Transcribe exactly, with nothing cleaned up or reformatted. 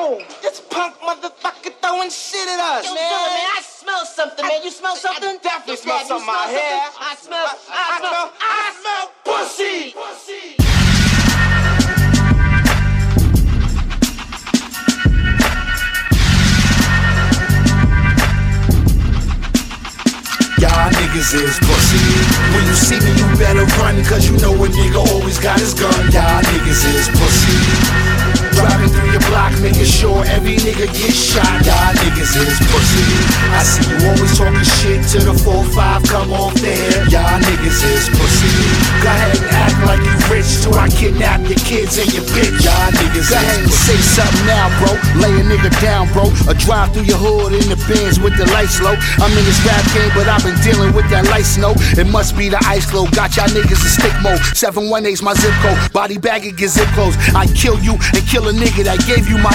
Yo, this punk motherfucker throwing shit at us. Yo, man. Dylan, man, I smell something, man. You smell something? I definitely smell Yeah, something you out smell here. something? I smell, I, I, I smell, smell, I smell pussy. Pussy. Y'all niggas is pussy. When you see me, you better run, cause you know a nigga always got his gun. Y'all niggas is pussy. Driving through your block, making sure every nigga gets shot. Y'all niggas is pussy. I see you always talking shit to the four five come off there. Y'all niggas is pussy. Go ahead and act like you rich till I kidnap your kids and your bitch. Y'all niggas Go ahead and say something now, bro. Lay a nigga down, bro. Or drive through your hood in the Benz with the lights low. I'm in this rap game, but I've been dealing with that light snow. It must be the ice low. Got y'all niggas in stick mode. seven one eight's my zip code. Body bagging, get zip closed. I kill you and kill a nigga that gave you my